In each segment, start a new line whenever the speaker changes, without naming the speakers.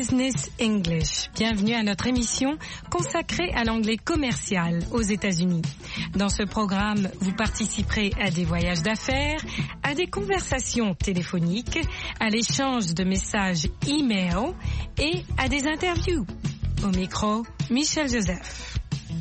Business English. Bienvenue à notre émission consacrée à l'anglais commercial aux États-Unis. Dans ce programme, vous participerez à des voyages d'affaires, à des conversations téléphoniques, à l'échange de messages e-mail et à des interviews. Au micro, Michel Joseph.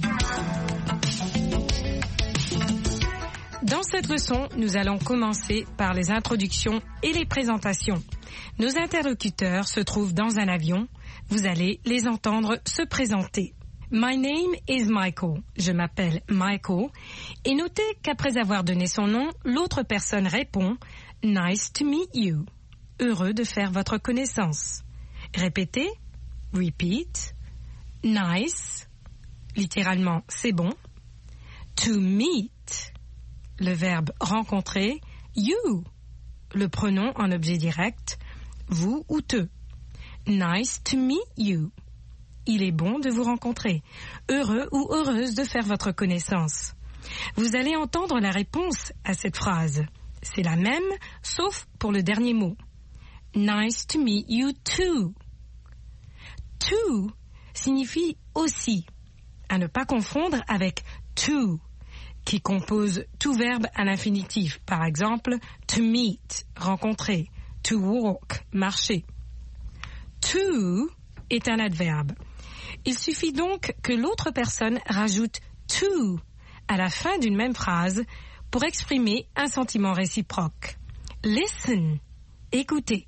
Dans cette leçon, nous allons commencer par les introductions et les présentations. Nos interlocuteurs se trouvent dans un avion. Vous allez les entendre se présenter. My name is Michael. Je m'appelle Michael. Et notez qu'après avoir donné son nom, l'autre personne répond « Nice to meet you ». Heureux de faire votre connaissance. Répétez. Repeat. Nice. Littéralement, c'est bon. To meet. Le verbe rencontrer. You. Le pronom en objet direct. Vous ou te. Nice to meet you. Il est bon de vous rencontrer. Heureux ou heureuse de faire votre connaissance. Vous allez entendre la réponse à cette phrase. C'est la même, sauf pour le dernier mot. Nice to meet you too. To signifie aussi. À ne pas confondre avec to, qui compose tout verbe à l'infinitif. Par exemple, to meet, rencontrer. To walk, marcher. To est un adverbe. Il suffit donc que l'autre personne rajoute to à la fin d'une même phrase pour exprimer un sentiment réciproque. Listen, écoutez.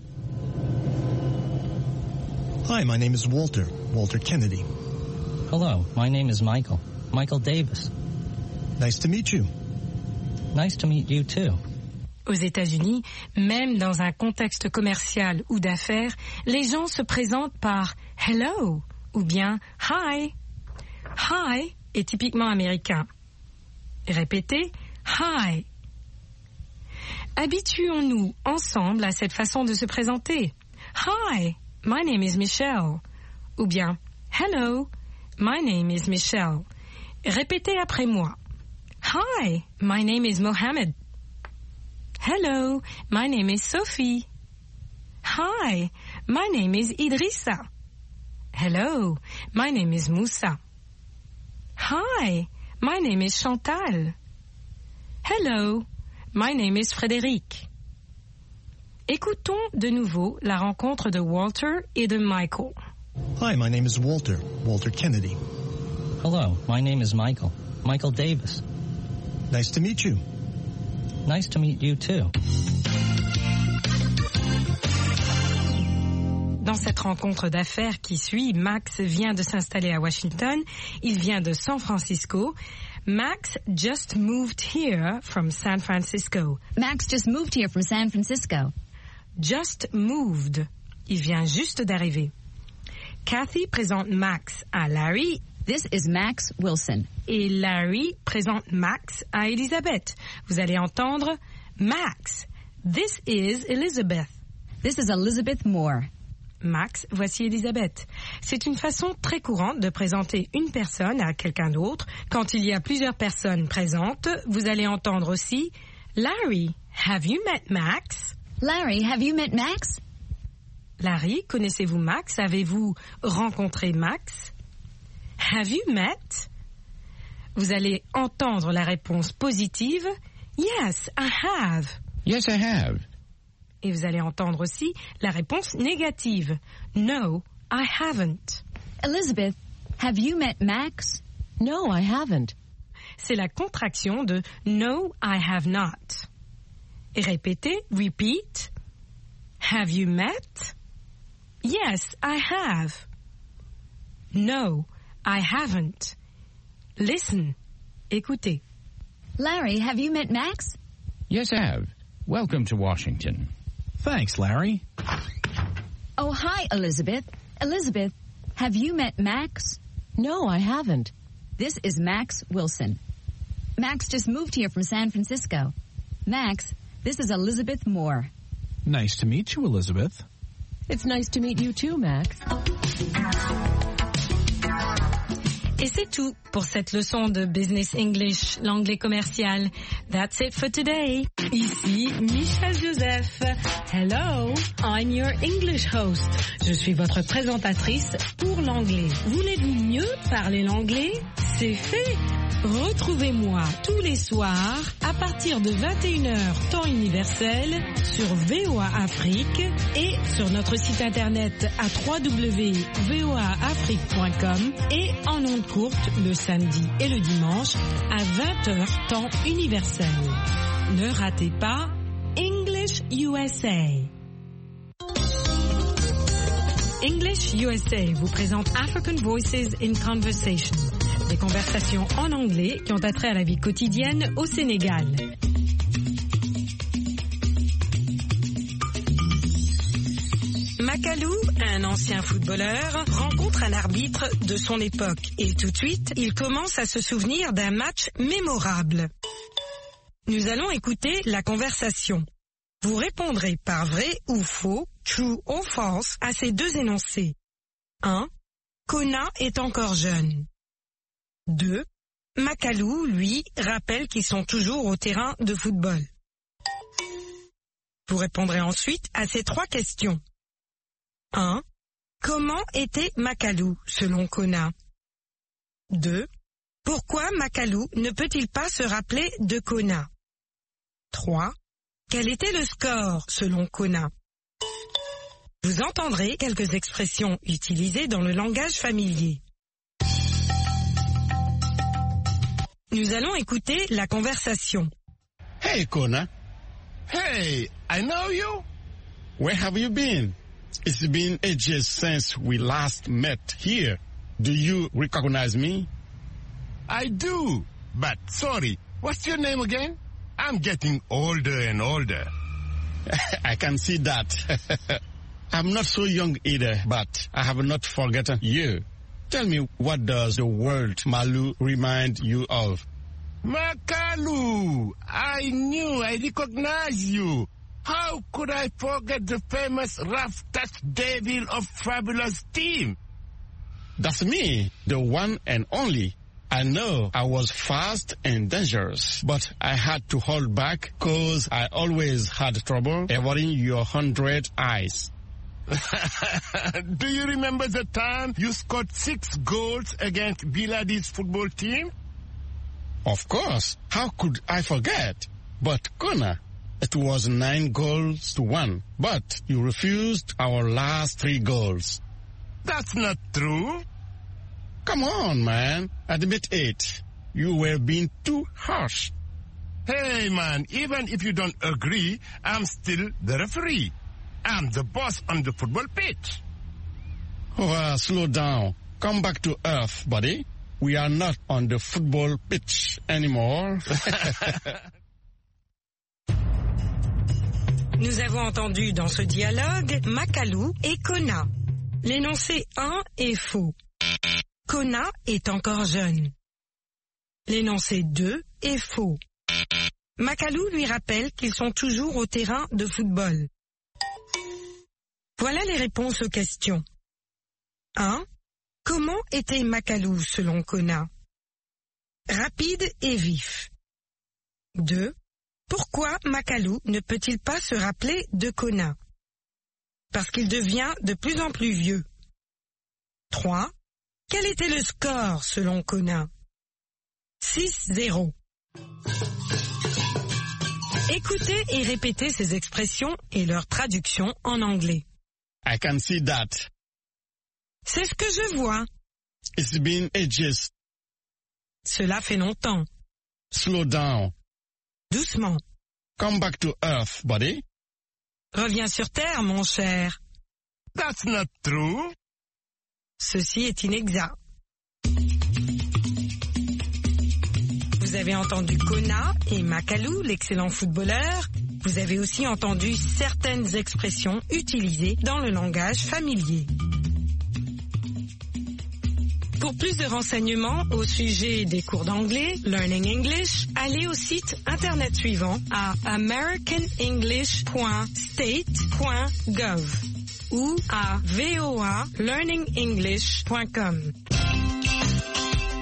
Hi, my name is Walter Kennedy.
Hello, my name is Michael Davis.
Nice to meet you.
Nice to meet you too.
Aux États-Unis, même dans un contexte commercial ou d'affaires, les gens se présentent par « hello » ou bien « hi ». « Hi » est typiquement américain. Répétez « hi ». Habituons-nous ensemble à cette façon de se présenter. « Hi, my name is Michelle » ou bien « hello, my name is Michelle ». Répétez après moi. « Hi, my name is Mohammed ». Hello, my name is Sophie. Hi, my name is Idrissa. Hello, my name is Moussa. Hi, my name is Chantal. Hello, my name is Frédéric. Écoutons de nouveau la rencontre de Walter et de Michael.
Hi, my name is Walter Kennedy.
Hello, my name is Michael Davis.
Nice to meet you.
Nice to meet you too.
Dans cette rencontre d'affaires qui suit, Max vient de s'installer à Washington. Il vient de San Francisco. Max just moved here from San Francisco.
Max just moved here from San Francisco.
Just moved. Il vient juste d'arriver. Kathy présente Max à Larry.
This is Max Wilson.
Et Larry présente Max à Elizabeth. Vous allez entendre Max. This is Elizabeth.
This is Elizabeth Moore.
Max, voici Elizabeth. C'est une façon très courante de présenter une personne à quelqu'un d'autre. Quand il y a plusieurs personnes présentes, vous allez entendre aussi Larry, have you met Max?
Larry, have you met Max?
Larry, connaissez-vous Max? Avez-vous rencontré Max? Have you met? Vous allez entendre la réponse positive. Yes, I have.
Yes, I have.
Et vous allez entendre aussi la réponse négative. No, I haven't.
Elizabeth, have you met Max?
No, I haven't.
C'est la contraction de No, I have not. Et répétez, repeat. Have you met? Yes, I have. No, I haven't. Listen. Écoutez.
Larry, have you met Max?
Yes, I have. Welcome to Washington.
Thanks, Larry.
Oh, hi, Elizabeth. Elizabeth, have you met Max?
No, I haven't.
This is Max Wilson. Max just moved here from San Francisco. Max, this is Elizabeth Moore.
Nice to meet you, Elizabeth.
It's nice to meet you too, Max.
Et c'est tout pour cette leçon de Business English, l'anglais commercial. That's it for today. Ici Michelle Joseph. Hello, I'm your English host. Je suis votre présentatrice pour l'anglais. Voulez-vous mieux parler l'anglais? C'est fait. Retrouvez-moi tous les soirs à partir de 21h temps universel sur VOA Afrique et sur notre site internet à www.voaafrique.com et en ondes courtes le samedi et le dimanche à 20h temps universel. Ne ratez pas English USA. English USA vous présente African Voices in Conversation. Des conversations en anglais qui ont attrait à la vie quotidienne au Sénégal. Makalou, un ancien footballeur, rencontre un arbitre de son époque et tout de suite, il commence à se souvenir d'un match mémorable. Nous allons écouter la conversation. Vous répondrez par vrai ou faux, true ou false, à ces deux énoncés. 1. Kona est encore jeune. 2. Makalou, lui, rappelle qu'ils sont toujours au terrain de football. Vous répondrez ensuite à ces trois questions. 1. Comment était Makalou, selon Kona? 2. Pourquoi Makalou ne peut-il pas se rappeler de Kona? 3. Quel était le score, selon Kona? Vous entendrez quelques expressions utilisées dans le langage familier. Nous allons écouter la conversation.
Hey, Kona.
Hey, I know you.
Where have you been? It's been ages since we last met here. Do you recognize me?
I do, but sorry, what's your name again? I'm getting older and older.
I can see that. I'm not so young either, but I have not forgotten you. Tell me, what does the word Malu remind you of?
Makalu! I knew I recognized you. How could I forget the famous rough touch devil of Fabulous Team?
That's me, the one and only. I know I was fast and dangerous, but I had to hold back because I always had trouble avoiding your 100 eyes.
Do you remember the time you scored 6 goals against Biladi's football team?
Of course. How could I forget? But Kona, it was 9-1, but you refused our last 3 goals.
That's not true.
Come on, man. Admit it. You were being too harsh.
Hey, man, even if you don't agree, I'm still the referee. I'm the boss on the football pitch.
Slow down. Come back to earth, buddy. We are not on the football pitch anymore.
Nous avons entendu dans ce dialogue Makalou et Kona. L'énoncé 1 est faux. Kona est encore jeune. L'énoncé 2 est faux. Makalou lui rappelle qu'ils sont toujours au terrain de football. Voilà les réponses aux questions. 1. Comment était Makalou selon Kona? Rapide et vif. 2. Pourquoi Makalou ne peut-il pas se rappeler de Kona? Parce qu'il devient de plus en plus vieux. 3. Quel était le score selon Kona? 6-0. Écoutez et répétez ces expressions et leur traduction en anglais.
I can see that.
C'est ce que je vois.
It's been ages.
Cela fait longtemps.
Slow down.
Doucement.
Come back to earth, buddy.
Reviens sur terre, mon cher.
That's not true.
Ceci est inexact. Vous avez entendu Kona et Makalou, l'excellent footballeur. Vous avez aussi entendu certaines expressions utilisées dans le langage familier. Pour plus de renseignements au sujet des cours d'anglais, Learning English, allez au site internet suivant à americanenglish.state.gov ou à voalearningenglish.com.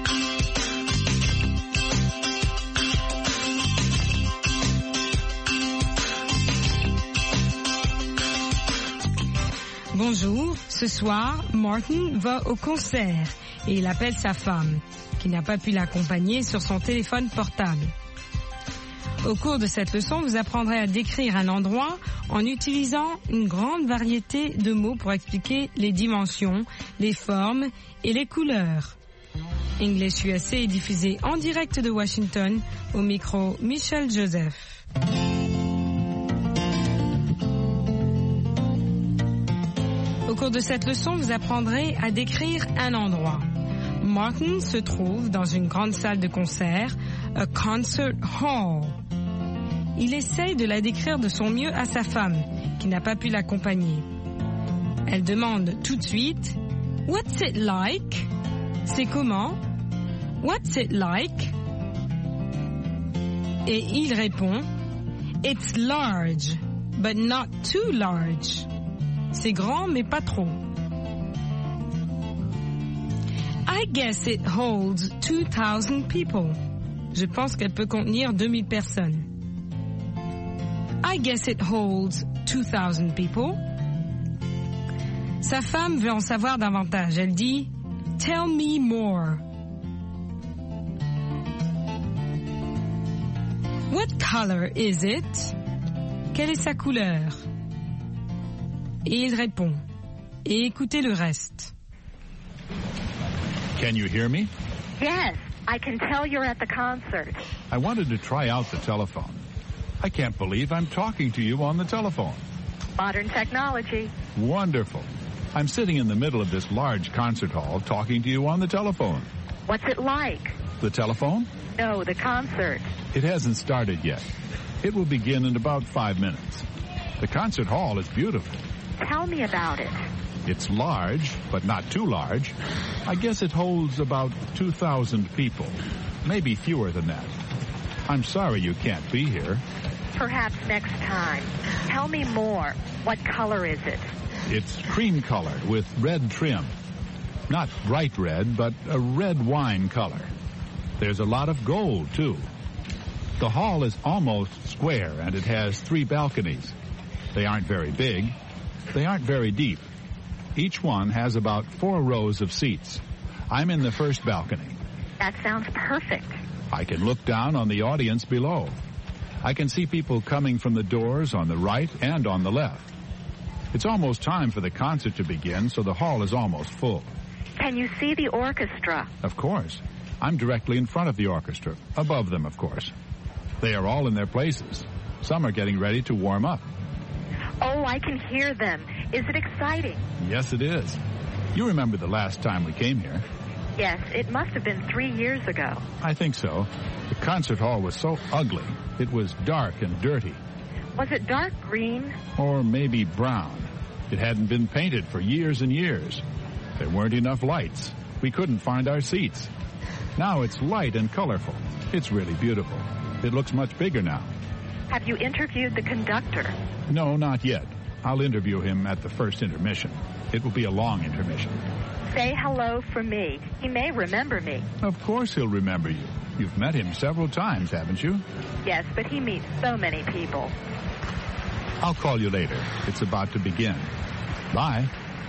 Bonjour, ce soir, Martin va au concert et il appelle sa femme, qui n'a pas pu l'accompagner sur son téléphone portable. Au cours de cette leçon, vous apprendrez à décrire un endroit en utilisant une grande variété de mots pour expliquer les dimensions, les formes et les couleurs. English USA est diffusé en direct de Washington, au micro Michel Joseph. Au cours de cette leçon, vous apprendrez à décrire un endroit. Martin se trouve dans une grande salle de concert, a concert hall. Il essaye de la décrire de son mieux à sa femme, qui n'a pas pu l'accompagner. Elle demande tout de suite « What's it like ?» C'est comment? What's it like? Et il répond It's large, but not too large. C'est grand, mais pas trop. I guess it holds 2,000 people. Je pense qu'elle peut contenir 2000 personnes. I guess it holds 2,000 people. Sa femme veut en savoir davantage. Elle dit Tell me more. What color is it? Quelle est sa couleur? Et il répond. Et écoutez le reste.
Can you hear me?
Yes, I can tell you're at the concert.
I wanted to try out the telephone. I can't believe I'm talking to you on the telephone.
Modern technology.
Wonderful. I'm sitting in the middle of this large concert hall talking to you on the telephone.
What's it like?
The telephone?
No, the concert.
It hasn't started yet. It will begin in about 5 minutes. The concert hall is beautiful.
Tell me about it.
It's large, but not too large. I guess it holds about 2,000 people, maybe fewer than that. I'm sorry you can't be here.
Perhaps next time. Tell me more. What color is it?
It's cream colored with red trim. Not bright red, but a red wine color. There's a lot of gold, too. The hall is almost square, and it has 3 balconies. They aren't very big. They aren't very deep. Each one has about 4 rows of seats. I'm in the first balcony.
That sounds perfect.
I can look down on the audience below. I can see people coming from the doors on the right and on the left. It's almost time for the concert to begin, so the hall is almost full.
Can you see the orchestra?
Of course. I'm directly in front of the orchestra, above them, of course. They are all in their places. Some are getting ready to warm up.
Oh, I can hear them. Is it exciting?
Yes, it is. You remember the last time we came here?
Yes, it must have been 3 years ago.
I think so. The concert hall was so ugly. It was dark and dirty.
Was it dark green?
Or maybe brown. It hadn't been painted for years and years. There weren't enough lights. We couldn't find our seats. Now it's light and colorful. It's really beautiful. It looks much bigger now.
Have you interviewed the conductor?
No, not yet. I'll interview him at the first intermission. It will be a long intermission.
Say hello for me. He may remember me.
Of course he'll remember you. You've met him several times, haven't you?
Yes, but he meets so many people.
I'll call you later. It's about to begin. Bye.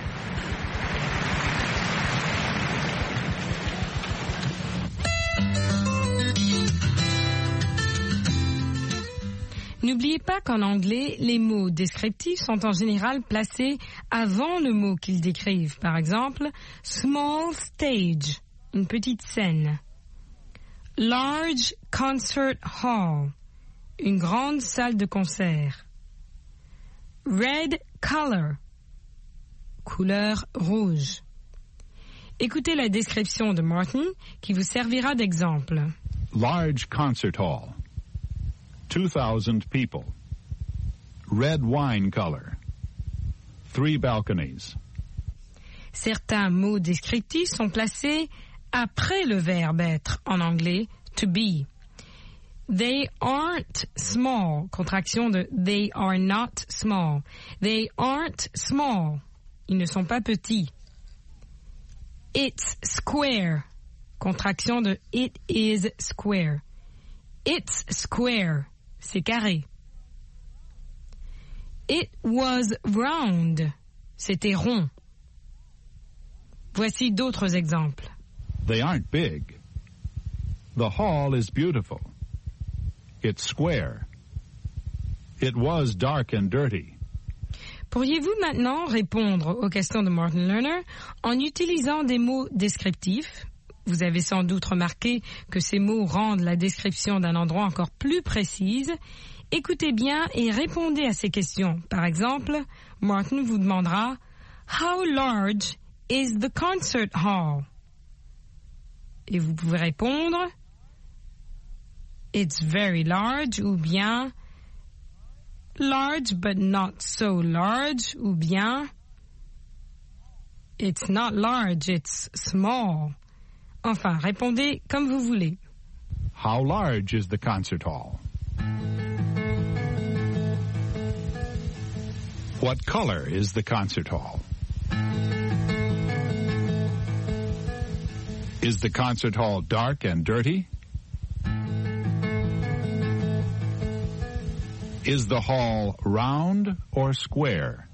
N'oubliez pas qu'en anglais, les mots descriptifs sont en général placés avant le mot qu'ils décrivent. Par exemple, small stage, une petite scène. Large concert hall, une grande salle de concert. Red color, couleur rouge. Écoutez la description de Martin qui vous servira d'exemple.
Large concert hall. 2,000 people. Red wine color. 3 balconies.
Certains mots descriptifs sont placés après le verbe être en anglais to be. They aren't small, contraction de they are not small. They aren't small. Ils ne sont pas petits. It's square, contraction de it is square. It's square, c'est carré. It was round, C'était rond. Voici d'autres exemples.
They aren't big. The hall is beautiful. It's square. It was dark and dirty.
Pourriez-vous maintenant répondre aux questions de Martin Lerner en utilisant des mots descriptifs? Vous avez sans doute remarqué que ces mots rendent la description d'un endroit encore plus précise. Écoutez bien et répondez à ces questions. Par exemple, Martin vous demandera « How large is the concert hall? » Et vous pouvez répondre « It's very large » ou bien « large but not so large » ou bien « It's not large, it's small ». Enfin, répondez comme vous voulez.
How large is the concert hall? What color is the concert hall? Is the concert hall dark and dirty? Is the hall round or square?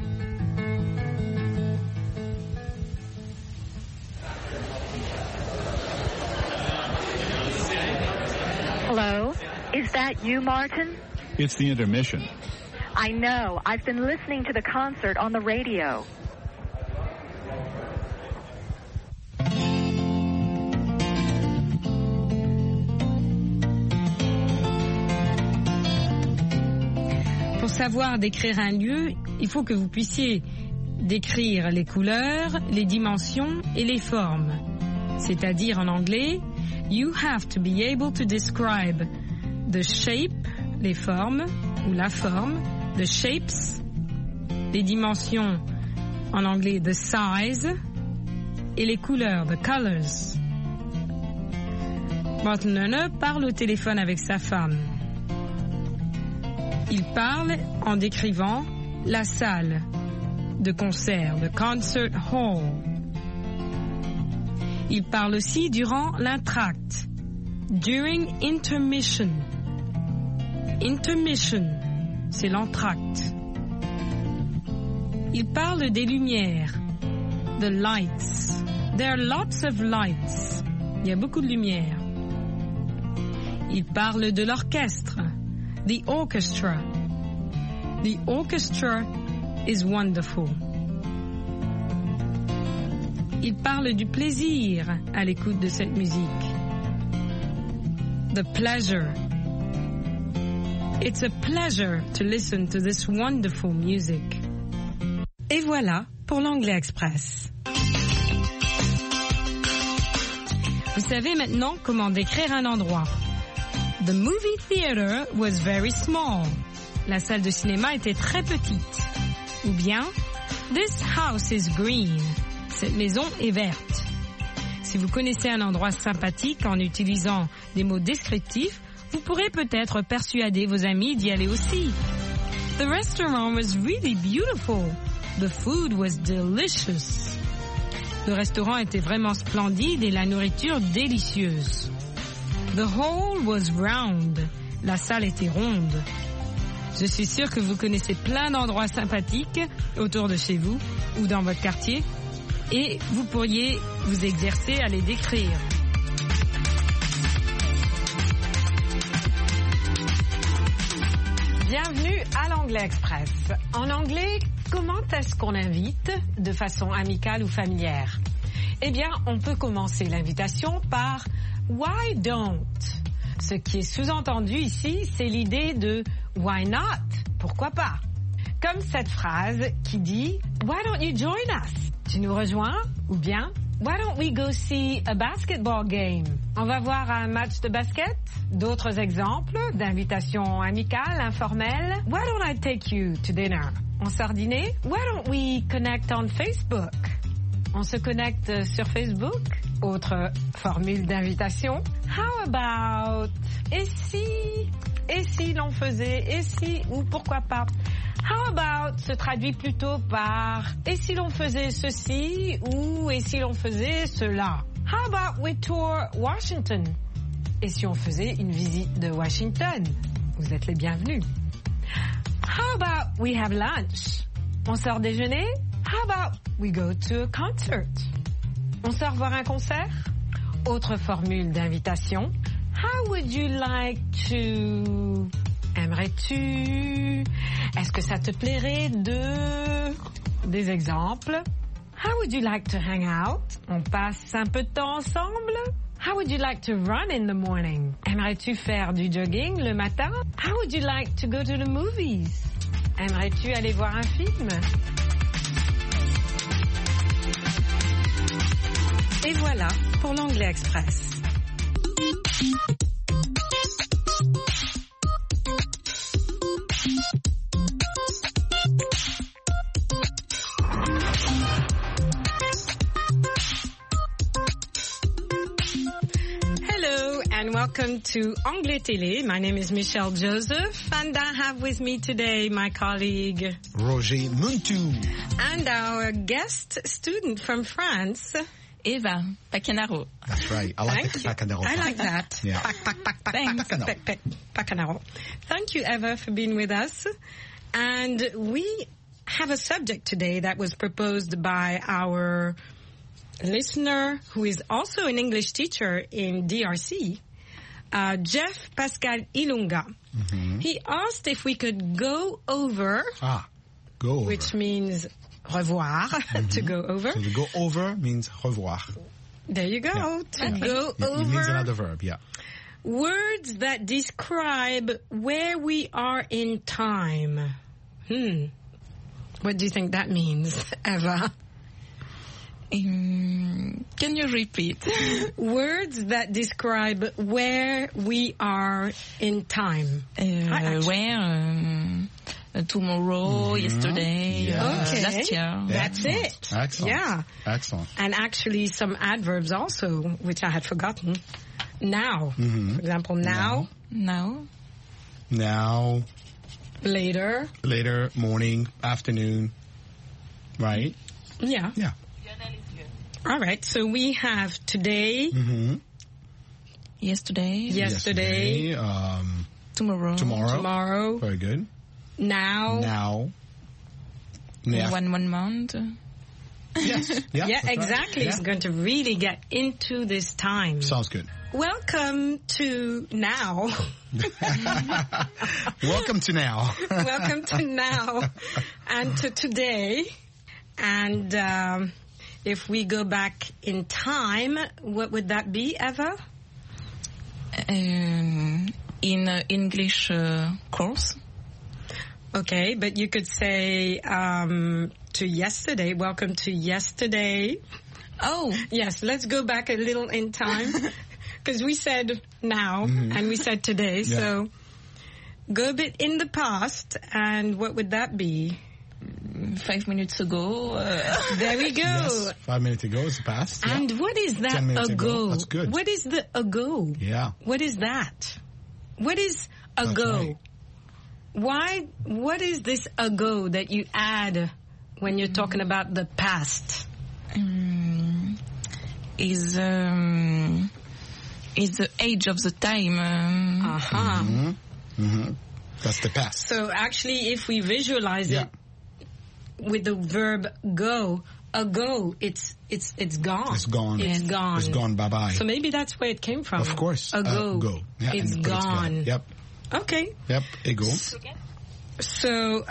Hello? Is that you, Martin?
It's the intermission.
I know. I've been listening to the concert on the radio.
Pour savoir décrire un lieu, il faut que vous puissiez décrire les couleurs, les dimensions et les formes. C'est-à-dire en anglais, you have to be able to describe the shape, les formes, ou la forme, the shapes, les dimensions, en anglais the size, et les couleurs, the colors. Martin Lerner parle au téléphone avec sa femme. Il parle en décrivant la salle de concert, the concert hall. Il parle aussi durant l'entracte, during intermission. Intermission, c'est l'entracte. Il parle des lumières, the lights. There are lots of lights. Il y a beaucoup de lumière. Il parle de l'orchestre, the orchestra. The orchestra is wonderful. Il parle du plaisir à l'écoute de cette musique. The pleasure. It's a pleasure to listen to this wonderful music. Et voilà pour l'Anglais Express. Vous savez maintenant comment décrire un endroit. The movie theater was very small. La salle de cinéma était très petite. Ou bien, this house is green. Cette maison est verte. Si vous connaissez un endroit sympathique en utilisant des mots descriptifs, vous pourrez peut-être persuader vos amis d'y aller aussi. The restaurant was really beautiful. The food was delicious. Le restaurant était vraiment splendide et la nourriture délicieuse. The hall was round. La salle était ronde. Je suis sûre que vous connaissez plein d'endroits sympathiques autour de chez vous ou dans votre quartier et vous pourriez vous exercer à les décrire. Bienvenue à l'Anglais Express. En anglais, comment est-ce qu'on invite de façon amicale ou familière? Eh bien, on peut commencer l'invitation par « Why don't ?» Ce qui est sous-entendu ici, c'est l'idée de « Why not ?» Pourquoi pas? Comme cette phrase qui dit « Why don't you join us ?» Tu nous rejoins? Ou bien « Why don't we go see a basketball game ?» On va voir un match de basket? D'autres exemples d'invitations amicales, informelles. « Why don't I take you to dinner ?» On sort dîner? « Why don't we connect on Facebook ?» On se connecte sur Facebook? Autre formule d'invitation. « How about ?» Et si l'on faisait? Et si ou pourquoi pas? How about se traduit plutôt par et si l'on faisait ceci ou et si l'on faisait cela. How about we tour Washington? Et si on faisait une visite de Washington? Vous êtes les bienvenus. How about we have lunch? On sort déjeuner? How about we go to a concert? On sort voir un concert? Autre formule d'invitation. How would you like to... Aimerais-tu? Est-ce que ça te plairait de... Des exemples. How would you like to hang out? On passe un peu de temps ensemble? How would you like to run in the morning? Aimerais-tu faire du jogging le matin? How would you like to go to the movies? Aimerais-tu aller voir un film? Et voilà pour l'Anglais Express. Hello and welcome to Anglais Télé. My name is Michelle Joseph and I have with me today my colleague
Roger Muntu.
And our guest student from France,
Eva Pacanaro.
That's right. I like the Pacanaro.
I like that.
Yeah.
Pacanaro. Thank you, Eva, for being with us. And we have a subject today that was proposed by our listener, who is also an English teacher in DRC, Jeff Pascal Ilunga. Mm-hmm. He asked if we could go over.
Go over.
Which means revoir, to go over.
So to go over means revoir.
There you go.
Yeah.
To go over.
It means another verb, yeah.
Words that describe where we are in time. What do you think that means, Eva?
Can you repeat?
Words that describe where we are in time.
Where? Tomorrow, yesterday, last year.
That's it.
Excellent.
Yeah.
Excellent.
And actually some adverbs also, which I had forgotten. Now. Mm-hmm. For example, now.
Now.
Later.
Later, morning, afternoon. Right?
Yeah.
Yeah.
All right. So we have today.
Mm-hmm.
Yesterday.
Tomorrow.
Very good.
Now.
1 month.
Yes. Yeah,
exactly.
Right.
It's going to really get into this time.
Sounds good.
Welcome to now.
Welcome to now.
Welcome to now and to today. And if we go back in time, what would that be, Eva?
In English course.
Okay, but you could say to yesterday. Welcome to yesterday.
Oh.
Yes, let's go back a little in time. Because we said now and we said today. Yeah. So go a bit in the past, and what would that be?
5 minutes ago.
There we go.
Yes, 5 minutes ago is the past. Yeah.
And what is that
10 minutes
ago?
That's good.
What is the ago?
Yeah.
What is that? What is ago? Right. What is this ago that you add when you're talking about the past?
Is the age of the time.
That's the past.
So actually, if we visualize it with the verb go, ago, it's gone.
It's gone.
It's gone.
It's gone. Bye-bye.
So maybe that's where it came from.
Of course.
Ago.
Go. Yeah,
it's gone.
Yep.
Okay.
Yep. Ego.
So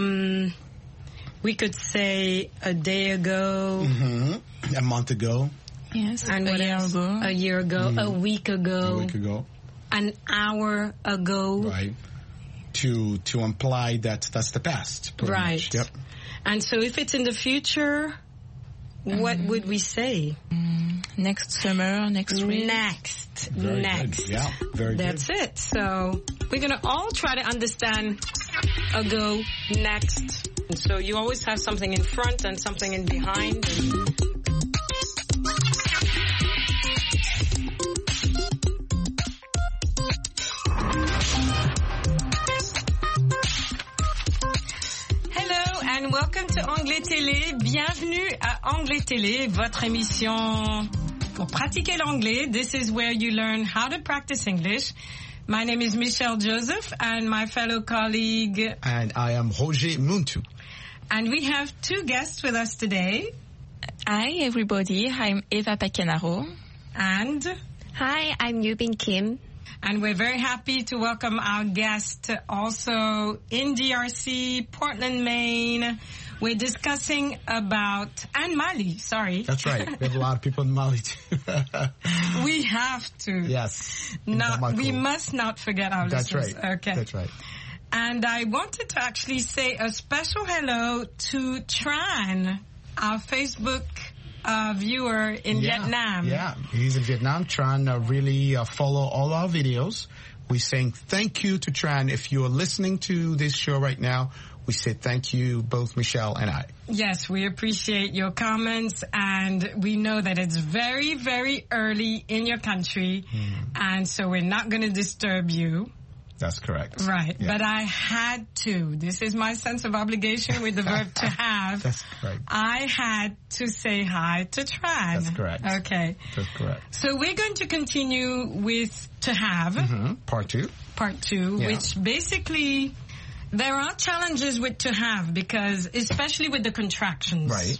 we could say a day ago.
A month ago.
Yes.
And what else? A year ago. A week ago. An hour ago.
Right. To imply that that's the past.
Right.
Much. Yep.
And so if it's in the future, what would we say?
Next summer, next week.
Next.
Very good. Yeah, very good.
That's it. So we're going to all try to understand ago, next. And so you always have something in front and something in behind. And welcome to Anglais Télé. Bienvenue à Anglais Télé, votre émission pour pratiquer l'anglais. This is where you learn how to practice English. My name is Michelle Joseph and my fellow colleague.
And I am Roger Muntu.
And we have two guests with us today.
Hi, everybody. I'm Eva Pacanaro.
And?
Hi, I'm Yubin Kim.
And we're very happy to welcome our guest also in DRC, Portland, Maine. We're discussing about, and Mali, sorry.
That's right. We have a lot of people in Mali too.
We have to.
Yes.
We must not forget our listeners.
That's right.
Okay.
That's right.
And I wanted to actually say a special hello to Tran, our Facebook viewer in Vietnam.
Yeah, he's in Vietnam. Tran really follow all our videos. We're saying thank you to Tran. If you are listening to this show right now, we say thank you, both Michelle and I.
Yes, we appreciate your comments, and we know that it's very, very early in your country, and so we're not going to disturb you.
That's correct.
Right,
yeah.
But I had to. This is my sense of obligation with the verb to have.
That's correct.
I had to say hi to Tran.
That's correct.
Okay.
That's correct.
So we're going to continue with to have.
Part two.
Part two, which basically... There are challenges with to have because, especially with the contractions.
Right.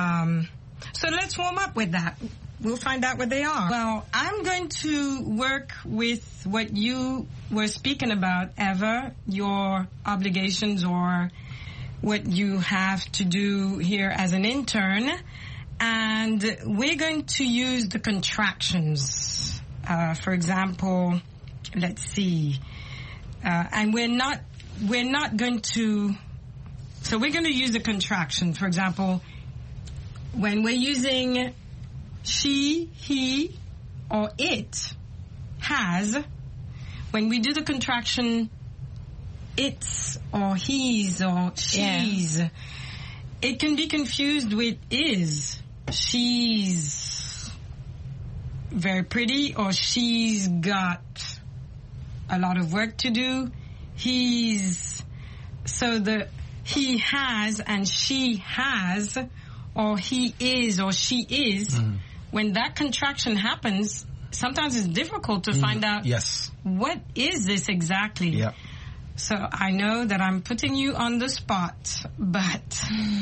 So let's warm up with that. We'll find out what they are. Well, I'm going to work with what you were speaking about, Eva, your obligations or what you have to do here as an intern. And we're going to use the contractions. For example, let's see. And we're not going to, so we're going to use the contraction. For example, when we're using she, he, or it has, when we do the contraction it's or he's or she's, it can be confused with is. She's very pretty, or she's got a lot of work to do. He has and she has, or he is or she is. When that contraction happens, sometimes it's difficult to find out what is this exactly.
Yep.
So I know that I'm putting you on the spot, but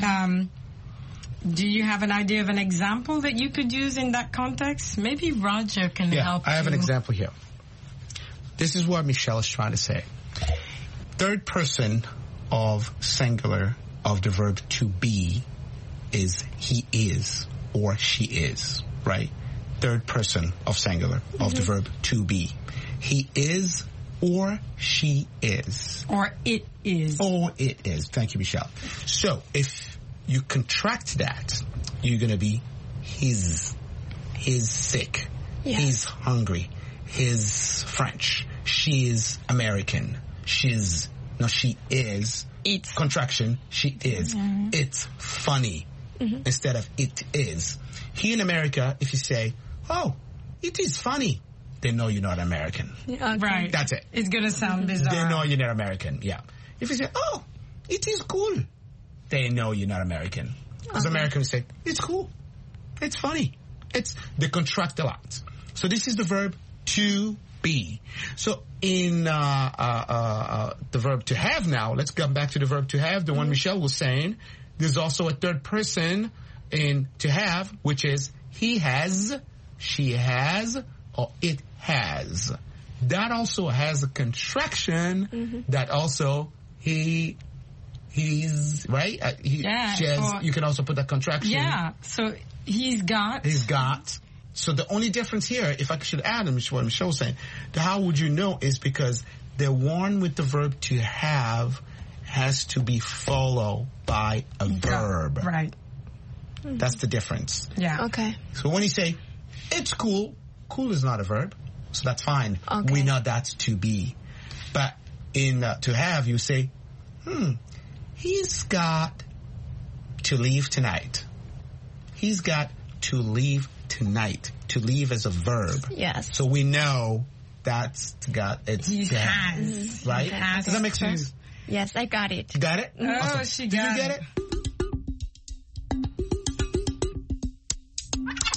do you have an idea of an example that you could use in that context? Maybe Roger can help you.
I have an example here. This is what Michelle is trying to say. Third person of singular of the verb to be is he is or she is, right? Third person of singular of the verb to be. He is or she is.
Or it is.
Or it is. Thank you, Michelle. So if you contract that, you're going to be his. He's sick. Yeah. He's hungry. He's French. She is American. She is. Contraction. She is. It's funny. Instead of it is. Here in America, if you say, oh, it is funny, they know you're not American.
Okay. Right.
That's it.
It's going to sound bizarre.
They know you're not American, yeah. If you say, oh, it is cool, they know you're not American. Because Americans say, it's cool. It's funny. They contract a lot. So this is the verb to be. So in the verb to have now, let's come back to the verb to have, the one Michelle was saying. There's also a third person in to have, which is he has, she has, or it has. That also has a contraction that also he's, right? You can also put that contraction.
Yeah, so he's got.
He's got. So the only difference here, if I should add what Michelle was saying, how would you know is because the one with the verb to have has to be followed by a verb.
Right.
That's the difference.
Yeah.
Okay.
So when you say, it's cool, cool is not a verb, so that's fine.
Okay.
We know that's to be. But in to have, you say, he's got to leave tonight. He's got to leave tonight. To leave as a verb.
Yes.
So we know that's it's
he
to
has.
have, right?
Has.
Does that make sense?
Yes, I got it.
You got it?
Oh,
awesome.
she
Did
got
you get
it.
it?